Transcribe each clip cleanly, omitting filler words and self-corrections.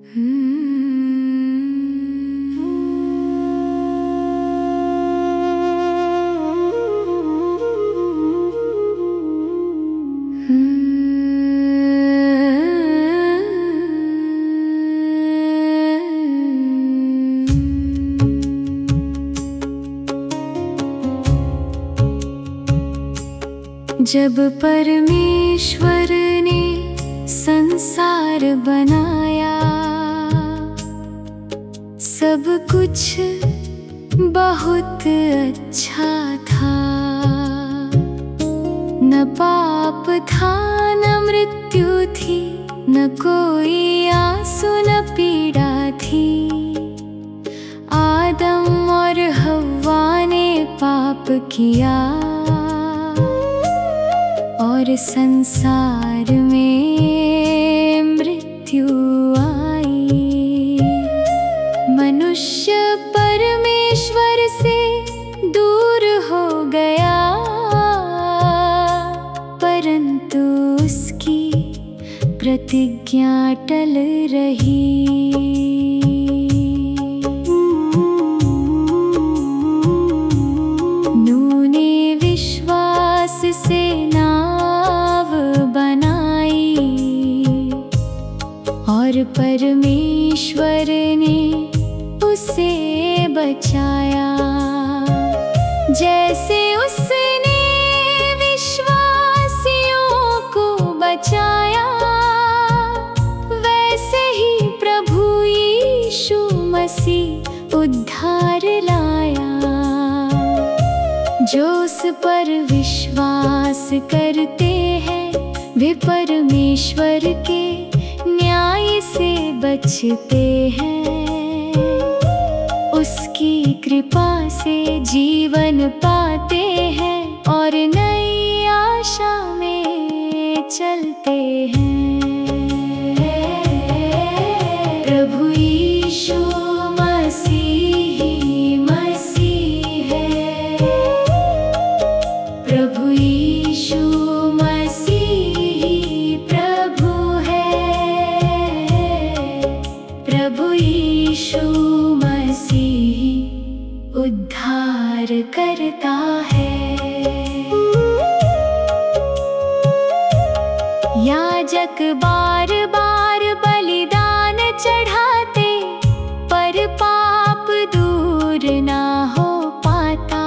जब परमेश्वर ने संसार बनाया, सब कुछ बहुत अच्छा था। न पाप था, न मृत्यु थी, न कोई आंसू न पीड़ा थी। आदम और हव्वा ने पाप किया और संसार में मृत्यु आई। मनुष्य परमेश्वर से दूर हो गया, परंतु उसकी प्रतिज्ञा टल रही। नूह ने विश्वास से नाव बनाई और परमेश्वर ने उसे बचाया। जैसे उसने विश्वासियों को बचाया, वैसे ही प्रभु यीशु मसीह उद्धार लाया। जो उस पर विश्वास करते हैं, वे परमेश्वर के न्याय से बचते हैं। उसकी कृपा से जीवन पाते हैं और नई आशा में चलते हैं। प्रभु यीशु मसीह है। प्रभु यीशु मसीह प्रभु है। प्रभु यीशु मसीह उद्धार करता है। याजक बार बार बलिदान चढ़ाते, पर पाप दूर ना हो पाता।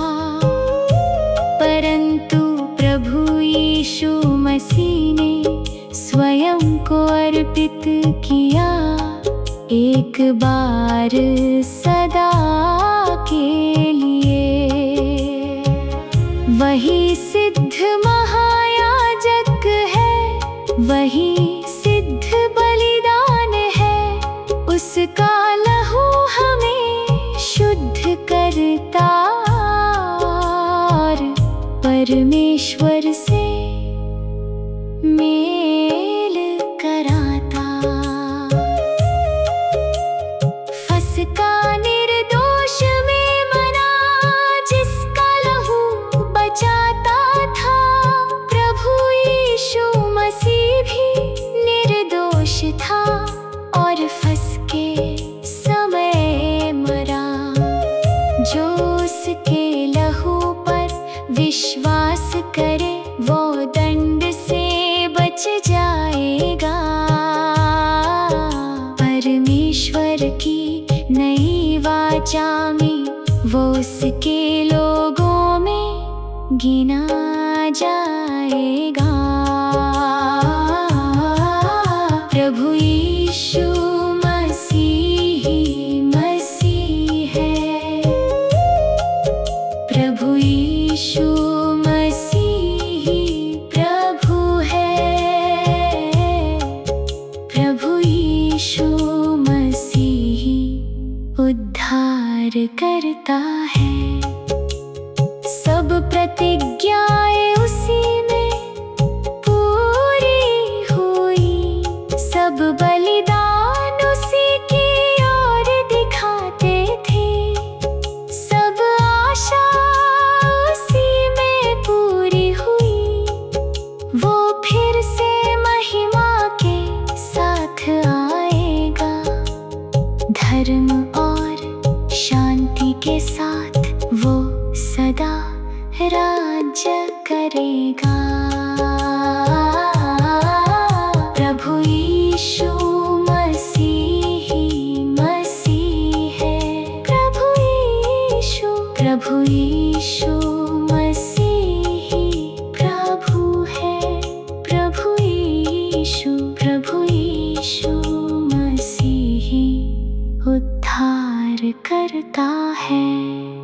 परंतु प्रभु यीशु मसीह ने स्वयं को अर्पित किया, एक बार सदा के लिए। वही सिद्ध महायाजक है, वही सिद्ध बलिदान है। उसका लहू हमें शुद्ध करता और परमेश्वर से मेल कराता। फसका निर्दोष मेमना, जिसका लहू बचाता था। प्रभु यीशु मसीह भी निर्दोष था और फसके समय मरा। जो उसके लहू पर विश्वास करे, वो दंड से बच जाएगा। परमेश्वर की नई वाचा में वो उसके लोगों में गिना जाएगा। प्रभु यीशु मसीह है। प्रभु यीशु मसीह प्रभु है। प्रभु यीशु मसीह उद्धार करता है। सब प्रतिज्ञाएं उसी में पूरी हुई, सब बलिदान उसी की ओर दिखाते थे। सब आशा उसी में पूरी हुई, वो फिर से महिमा के साथ आएगा। धर्म और शांति के साथ वो सदा राज्य करेगा। प्रभु यीशु मसीह है। प्रभु यीशु मसीह प्रभु है। प्रभु यीशु मसीह उद्धार करता है।